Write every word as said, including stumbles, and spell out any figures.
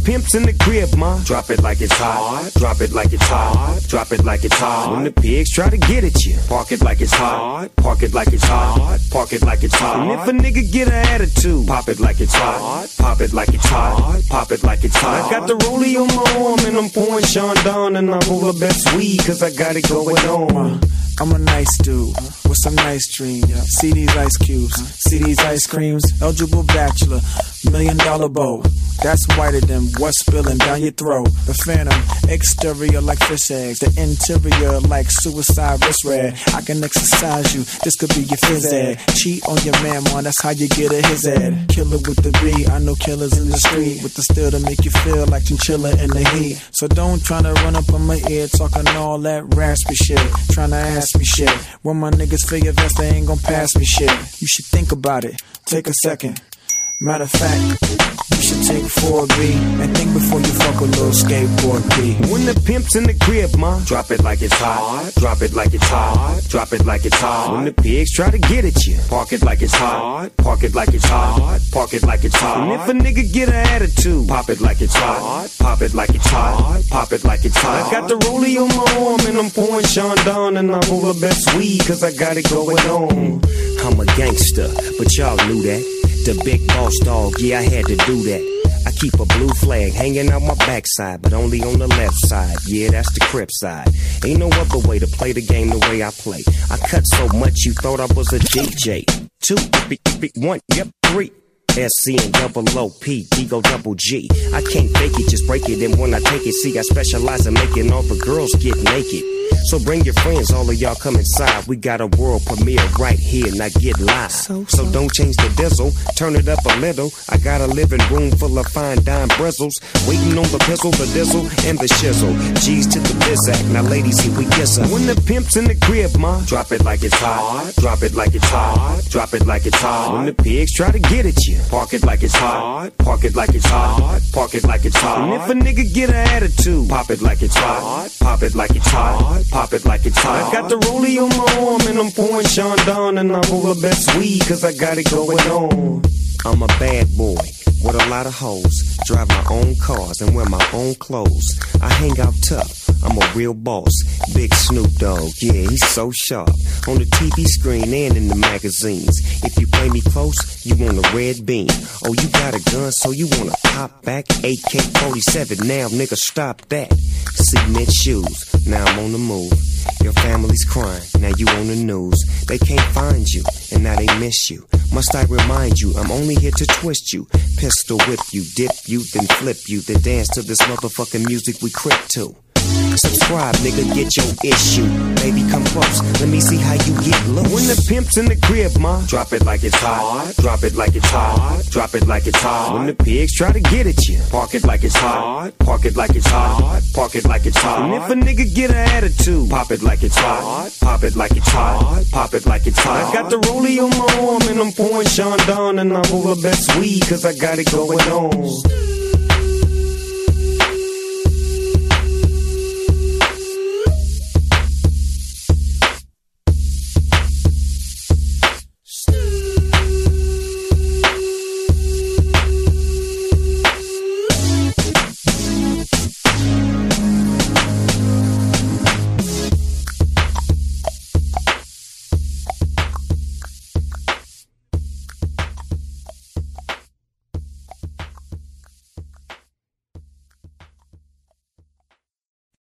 pimp's in the crib, ma, drop it like it's hot. Drop it like it's hot. Drop it like it's hot. When the pigs try to get at you, park it like it's hot. Park it like it's hot. Park it like it's hot. And if a nigga get an attitude, pop it like it's hot. Pop it like it's hot. Pop it like it's hot. I got the rollie on my arm and I'm pouring Sean Don and I'm over best weed cause I got it going on. I'm a nice dude with some nice dreams. See these ice cubes, see these ice creams. Eligible bachelor, million dollar bow. That's whiter than what's spilling down your throat. The phantom, exterior like fish eggs. The interior like suicide wrist red. I can exercise you, this could be your phys ed. Cheat on your man, man, that's how you get a his ed. Killer with the B, I know killers in the street. With the steel to make you feel like chinchilla in the heat. So don't tryna run up on my ear talking all that raspy shit. Tryna ask me shit. When my niggas figure vest, they ain't gon' pass me shit. You should think about it, take a second. Matter of fact, you should take four B and think before you fuck a little skateboard B. When the pimp's in the crib, ma, drop it like it's hot. Drop it like it's hot. Drop it like it's hot. When the pigs try to get at you, park it like it's hot. Park it like it's hot. Park it like it's hot. And if a nigga get an attitude, pop it like it's hot. Pop it like it's hot. Pop it like it's hot. I got the rollie on my arm and I'm pouring Sean Don and I'm over best weed cause I got it going on. I'm a gangster, but y'all knew that. The big boss dog, yeah, I had to do that. I keep a blue flag hanging out my backside, but only on the left side. Yeah, that's the Crip side. Ain't no other way to play the game the way I play. I cut so much you thought I was a D J. Two, one, yep, three. S C and double O P, Ego double G. I can't fake it, just break it. And when I take it, see, I specialize in making all the girls get naked. So bring your friends, all of y'all come inside. We got a world premiere right here, now get live. So, so. so don't change the diesel, turn it up a little. I got a living room full of fine dime bristles, waiting on the pistol, the dizzle, and the shizzle. G's to the bizac, now ladies, here we kiss her. When the pimp's in the crib, ma, drop it like it's hot. Drop it like it's hot. Drop it like it's hot. When the pigs try to get at you, park it like it's hot. Park it like it's hot. Park it like it's hot. And if a nigga get an attitude, pop it like it's hot. Pop it like it's hot. Pop it like it's hot. I got the rollie on my arm and I'm pouring Sean Don and I'm over best weed cause I got it going on. I'm a bad boy with a lot of hoes. Drive my own cars and wear my own clothes. I hang out tough. I'm a real boss. Big Snoop Dogg, yeah, he's so sharp. On the T V screen and in the magazines. If you play me close, you want a red beam. Oh, you got a gun, so you wanna pop back? A K forty-seven, now nigga, stop that. Cement shoes, now I'm on the move. Your family's crying, now you on the news. They can't find you, and now they miss you. Must I remind you, I'm only here to twist you. Pistol whip you, dip you, then flip you. Then dance to this motherfucking music we crip to. Subscribe, nigga, get your issue. Baby, come close, let me see how you get loose. When the pimp's in the crib, ma, drop it like it's hot. Drop it like it's hot. Drop it like it's hot. When the pigs try to get at you, park it like it's hot. Park it like it's hot. Park it like it's hot. And if a nigga get an attitude, pop it like it's hot. Pop it like it's hot. Pop it like it's hot. I got the rollie on my arm and I'm pouring Sean Don and I'm over best weed cause I got it going on.